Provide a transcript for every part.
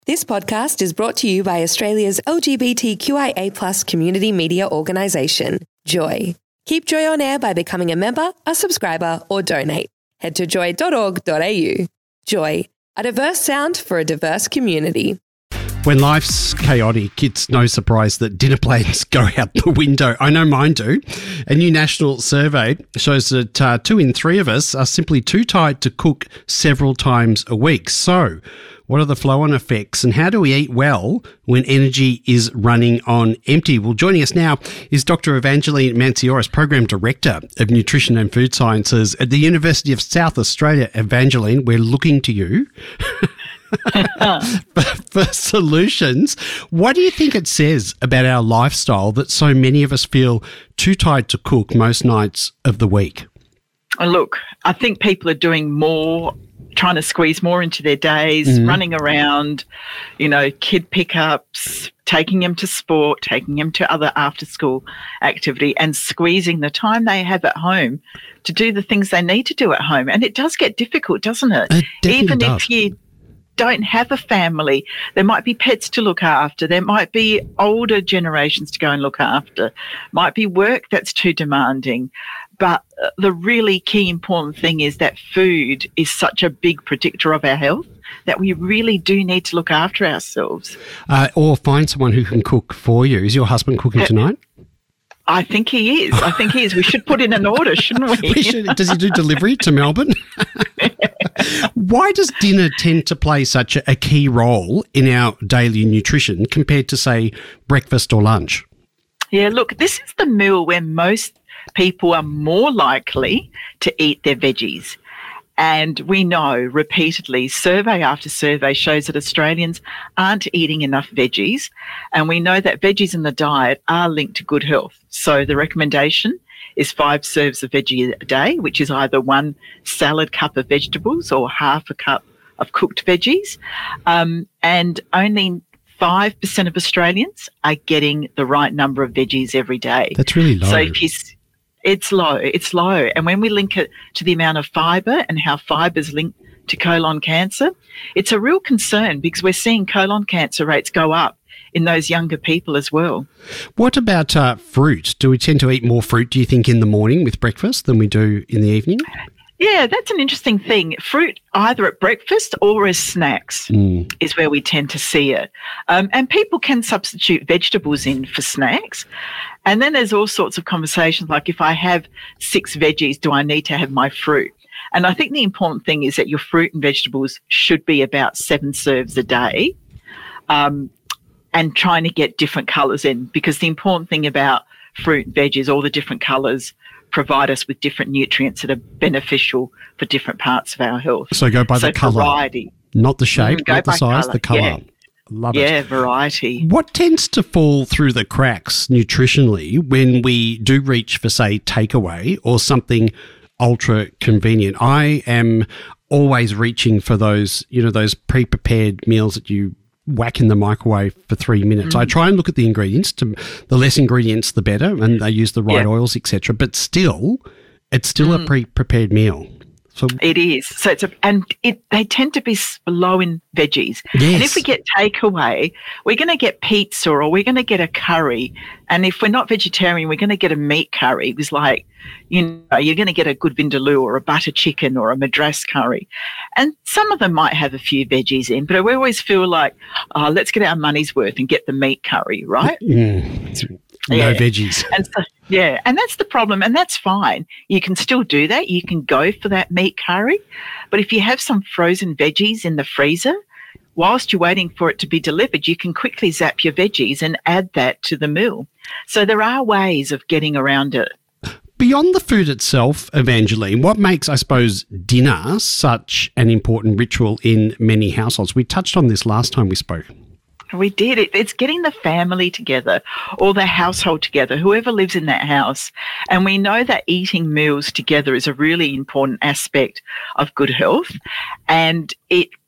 This podcast is brought to you by Australia's LGBTQIA+ community media organisation, Joy. Keep Joy on air by becoming a member, a subscriber, or donate. Head to joy.org.au. Joy, a diverse sound for a diverse community. When life's chaotic, it's no surprise that dinner plans go out the window. I know mine do. A new national survey shows that 2 in 3 of us are simply too tired to cook several times a week. So, what are the flow-on effects and how do we eat well when energy is running on empty? Well, joining us now is Dr. Evangeline Mansioris, Program Director of Nutrition and Food Sciences at the University of South Australia. Evangeline, we're looking to you for solutions. What do you think it says about our lifestyle that so many of us feel too tired to cook most nights of the week? Look, I think people are doing more, trying to squeeze more into their days, running around, kid pickups, taking them to sport, taking them to other after-school activity and squeezing the time they have at home to do the things they need to do at home. And it does get difficult, doesn't it? Even does. If you don't have a family, there might be pets to look after, there might be older generations to go and look after, might be work that's too demanding. But the really key important thing is that food is such a big predictor of our health that we really do need to look after ourselves. Or find someone who can cook for you. Is your husband cooking tonight? I think he is. We should put in an order, shouldn't we? We should. Does he do delivery to Melbourne? Why does dinner tend to play such a key role in our daily nutrition compared to, say, breakfast or lunch? Yeah, look, this is the meal where most people are more likely to eat their veggies. And we know repeatedly, survey after survey shows that Australians aren't eating enough veggies. And we know that veggies in the diet are linked to good health. So the recommendation is 5 serves of veggie a day, which is either 1 salad cup of vegetables or half a cup of cooked veggies. And only 5% of Australians are getting the right number of veggies every day. That's really low. So it's low. And when we link it to the amount of fibre and how fibre is linked to colon cancer, it's a real concern because we're seeing colon cancer rates go up in those younger people as well. What about fruit? Do we tend to eat more fruit, do you think, in the morning with breakfast than we do in the evening? Yeah, that's an interesting thing. Fruit either at breakfast or as snacks is where we tend to see it. And people can substitute vegetables in for snacks. And then there's all sorts of conversations like, if I have 6 veggies, do I need to have my fruit? And I think the important thing is that your fruit and vegetables should be about 7 serves a day, and trying to get different colours in, because the important thing about fruit and veg is all the different colours provide us with different nutrients that are beneficial for different parts of our health. So go by the colour. Variety. Not the shape, not the size, colour. the colour. Yeah. Love it. Yeah, variety. What tends to fall through the cracks nutritionally when we do reach for, say, takeaway or something ultra convenient? I am always reaching for those, those pre-prepared meals that you whack in the microwave for 3 minutes. I try and look at the ingredients. The less ingredients, the better, and they use the right oils, etc. But still, it's still a pre-prepared meal. So it is. So they tend to be low in veggies. Yes. And if we get takeaway, we're going to get pizza or we're going to get a curry. And if we're not vegetarian, we're going to get a meat curry. It was like, you're going to get a good vindaloo or a butter chicken or a madras curry. And some of them might have a few veggies in, but we always feel like, let's get our money's worth and get the meat curry, right? No veggies. And so, and that's the problem, and that's fine. You can still do that. You can go for that meat curry. But if you have some frozen veggies in the freezer, whilst you're waiting for it to be delivered, you can quickly zap your veggies and add that to the meal. So there are ways of getting around it. Beyond the food itself, Evangeline, what makes, I suppose, dinner such an important ritual in many households? We touched on this last time we spoke. We did. It's getting the family together or the household together, whoever lives in that house. And we know that eating meals together is a really important aspect of good health. And it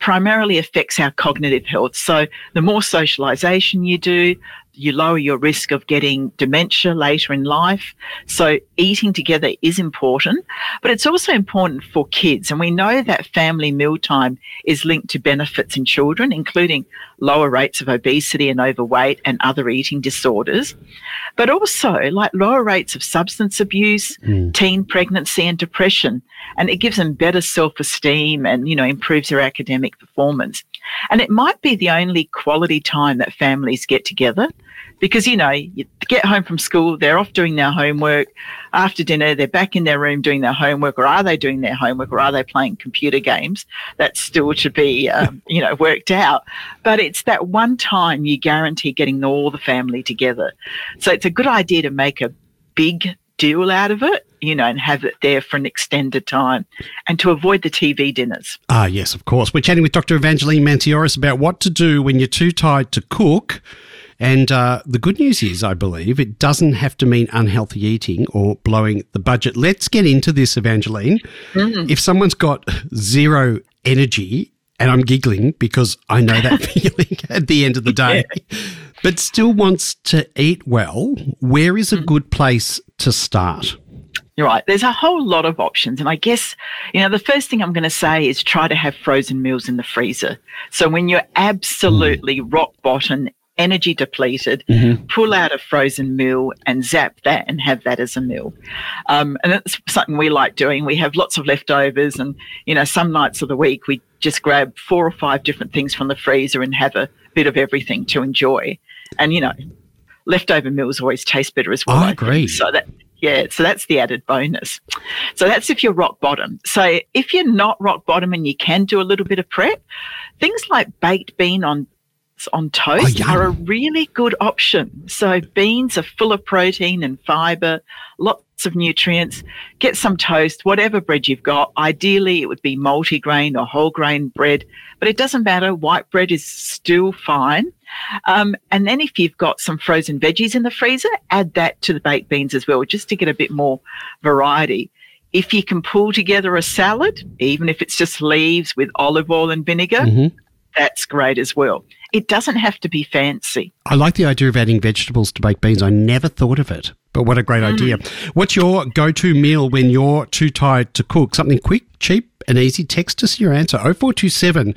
primarily affects our cognitive health. So the more socialization you do, you lower your risk of getting dementia later in life. So eating together is important, but it's also important for kids. And we know that family mealtime is linked to benefits in children, including lower rates of obesity and overweight and other eating disorders, but also like lower rates of substance abuse, teen pregnancy and depression. And it gives them better self-esteem and, improves their academic performance. And it might be the only quality time that families get together because, you get home from school, they're off doing their homework. After dinner, they're back in their room doing their homework, or are they doing their homework, or are they playing computer games? That's still to be, worked out. But it's that one time you guarantee getting all the family together. So it's a good idea to make a big deal out of it, and have it there for an extended time and to avoid the TV dinners. Ah, yes, of course. We're chatting with Dr. Evangeline Mantioris about what to do when you're too tired to cook. And the good news is, I believe, it doesn't have to mean unhealthy eating or blowing the budget. Let's get into this, Evangeline. If someone's got zero energy, and I'm giggling because I know that feeling at the end of the day, but still wants to eat well, where is a good place to start? You're right. There's a whole lot of options. And I guess, the first thing I'm going to say is try to have frozen meals in the freezer. So when you're absolutely rock bottom, energy depleted, pull out a frozen meal and zap that and have that as a meal. And that's something we like doing. We have lots of leftovers and, some nights of the week we just grab 4 or 5 different things from the freezer and have a bit of everything to enjoy. And, leftover meals always taste better as well. I agree. So that's the added bonus. So that's if you're rock bottom. So if you're not rock bottom and you can do a little bit of prep, things like baked bean on toast are a really good option. So beans are full of protein and fibre, lots of nutrients. Get some toast, whatever bread you've got. Ideally, it would be multigrain or whole grain bread, but it doesn't matter. White bread is still fine. And then if you've got some frozen veggies in the freezer, add that to the baked beans as well, just to get a bit more variety. If you can pull together a salad, even if it's just leaves with olive oil and vinegar, that's great as well. It doesn't have to be fancy. I like the idea of adding vegetables to baked beans. I never thought of it, but what a great idea. What's your go-to meal when you're too tired to cook? Something quick, cheap and easy? Text us your answer, 0427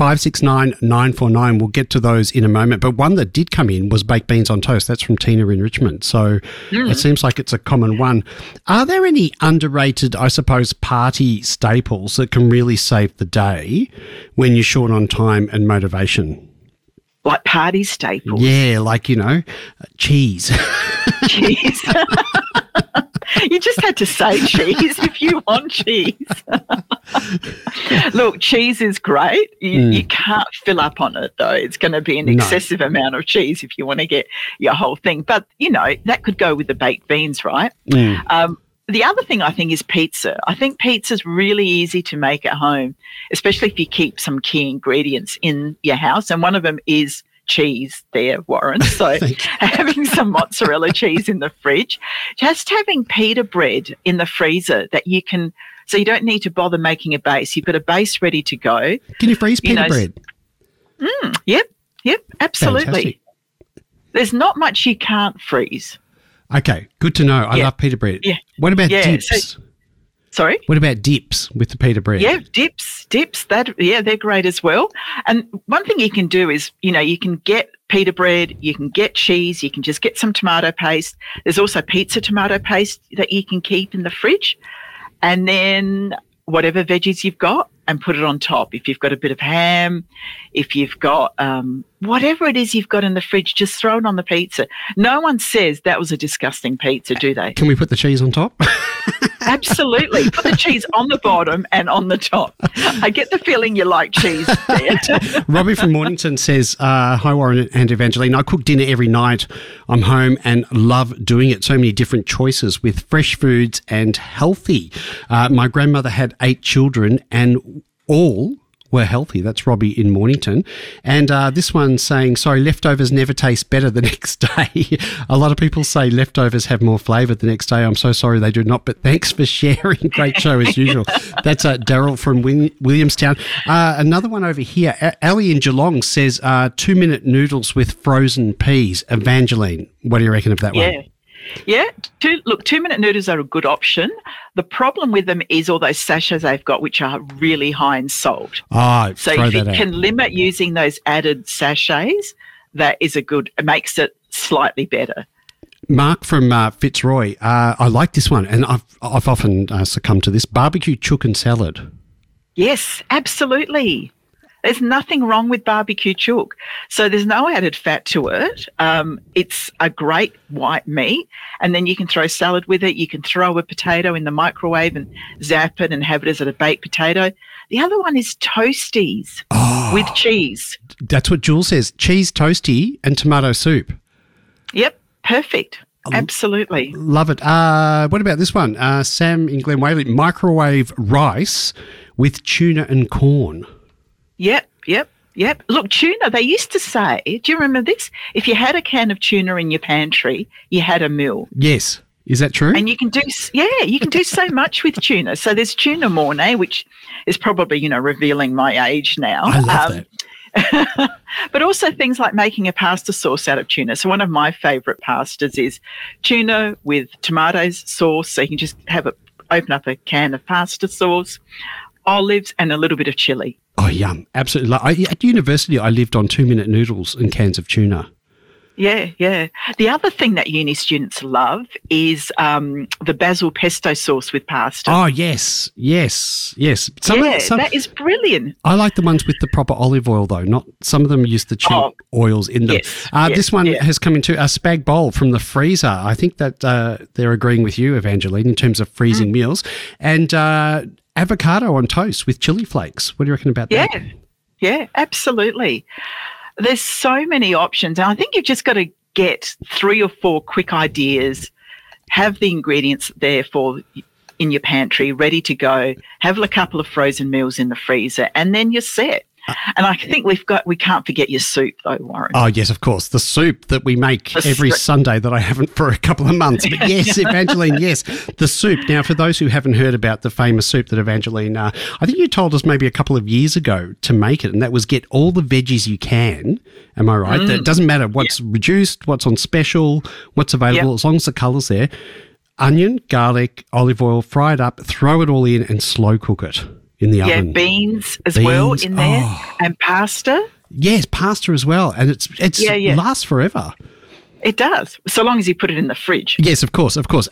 569 949. We'll get to those in a moment. But one that did come in was baked beans on toast. That's from Tina in Richmond. So it seems like it's a common one. Are there any underrated, I suppose, party staples that can really save the day when you're short on time and motivation? Like party staples? Yeah, like, cheese. Cheese. You just had to say cheese if you want cheese. Look, cheese is great. You can't fill up on it, though. It's going to be an excessive amount of cheese if you want to get your whole thing. But, that could go with the baked beans, right? The other thing I think is pizza. I think pizza's really easy to make at home, especially if you keep some key ingredients in your house. And one of them is cheese there, Warren. So having some mozzarella cheese in the fridge, just having pita bread in the freezer that you can, so you don't need to bother making a base. You've got a base ready to go. Can you freeze pita bread? Yep, absolutely. Fantastic. There's not much you can't freeze. Okay, good to know. I love pita bread. Yeah. What about dips? Sorry? What about dips with the pita bread? Yeah, dips. They're great as well. And one thing you can do is, you can get pita bread, you can get cheese, you can just get some tomato paste. There's also pizza tomato paste that you can keep in the fridge. And then whatever veggies you've got and put it on top. If you've got a bit of ham, if you've got whatever it is you've got in the fridge, just throw it on the pizza. No one says that was a disgusting pizza, do they? Can we put the cheese on top? Absolutely. Put the cheese on the bottom and on the top. I get the feeling you like cheese there. Robbie from Mornington says, hi, Warren and Evangeline. I cook dinner every night. I'm home and love doing it. So many different choices with fresh foods and healthy. My grandmother had 8 children and all were healthy. That's Robbie in Mornington. And this one's saying, sorry, leftovers never taste better the next day. A lot of people say leftovers have more flavour the next day. I'm so sorry they do not, but thanks for sharing. Great show as usual. That's Daryl from Williamstown. Another one over here, Ali in Geelong says 2-minute noodles with frozen peas. Evangeline, what do you reckon of that one? Yeah. 2-minute noodles are a good option. The problem with them is all those sachets they've got, which are really high in salt. So if you can limit using those added sachets, that is it makes it slightly better. Mark from Fitzroy, I like this one, and I've often succumbed to this, barbecue chook and salad. Yes, absolutely. There's nothing wrong with barbecue chook. So there's no added fat to it. It's a great white meat, and then you can throw salad with it. You can throw a potato in the microwave and zap it and have it as a baked potato. The other one is toasties with cheese. That's what Jules says, cheese toasty and tomato soup. Yep, perfect. Absolutely. Love it. What about this one? Sam in Glen Whaley, microwave rice with tuna and corn. Yep. Look, tuna, they used to say, do you remember this? If you had a can of tuna in your pantry, you had a meal. Yes. Is that true? And you can do so much with tuna. So there's tuna mornay, which is probably, revealing my age now. I love that. But also things like making a pasta sauce out of tuna. So one of my favourite pastas is tuna with tomatoes sauce. So you can just open up a can of pasta sauce, olives and a little bit of chilli. Oh, yum. Absolutely. At university, I lived on 2-minute noodles and cans of tuna. Yeah. The other thing that uni students love is the basil pesto sauce with pasta. Oh, yes. That is brilliant. I like the ones with the proper olive oil, though. Some of them use the cheap oils in them. This one has come into a spag bowl from the freezer. I think that they're agreeing with you, Evangeline, in terms of freezing meals. And avocado on toast with chili flakes. What do you reckon about that? Yeah, absolutely. There's so many options, and I think you've just got to get 3 or 4 quick ideas, have the ingredients there in your pantry ready to go, have a couple of frozen meals in the freezer, and then you're set. And I think we can't forget your soup though, Warren. Oh, yes, of course. The soup that we make every Sunday that I haven't for a couple of months. But yes, Evangeline, yes, the soup. Now, for those who haven't heard about the famous soup that Evangeline, I think you told us maybe a couple of years ago to make it, and that was get all the veggies you can. Am I right? That it doesn't matter what's reduced, what's on special, what's available, as long as the colour's there. Onion, garlic, olive oil, fry it up, throw it all in and slow cook it. In the oven. Yeah, beans well in there and pasta. Yes, pasta as well. And it lasts forever. It does, so long as you put it in the fridge. Yes, of course. Of course.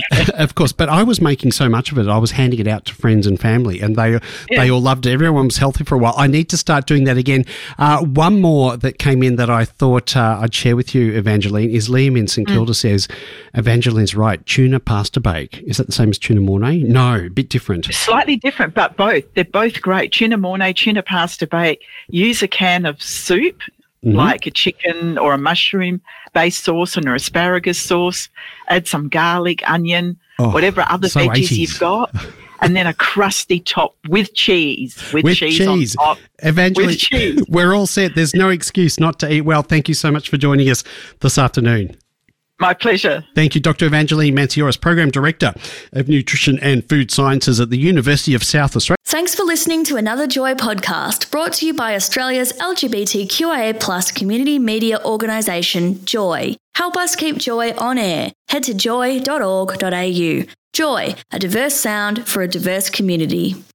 But I was making so much of it, I was handing it out to friends and family, and they all loved it. Everyone was healthy for a while. I need to start doing that again. One more that came in that I thought I'd share with you, Evangeline, is Liam in St Kilda says, Evangeline's right, tuna pasta bake. Is that the same as tuna mornay? No, a bit different. Slightly different, but both. They're both great. Tuna mornay, tuna pasta bake. Use a can of soup, like a chicken or a mushroom-based sauce and an asparagus sauce. Add some garlic, onion, whatever other veggies you've got. And then a crusty top with cheese. With cheese. On top. Evangeline, with cheese. We're all set. There's no excuse not to eat well. Thank you so much for joining us this afternoon. My pleasure. Thank you, Dr. Evangeline Mancioras, Program Director of Nutrition and Food Sciences at the University of South Australia. Thanks for listening to another Joy podcast brought to you by Australia's LGBTQIA+ community media organisation, Joy. Help us keep Joy on air. Head to joy.org.au. Joy, a diverse sound for a diverse community.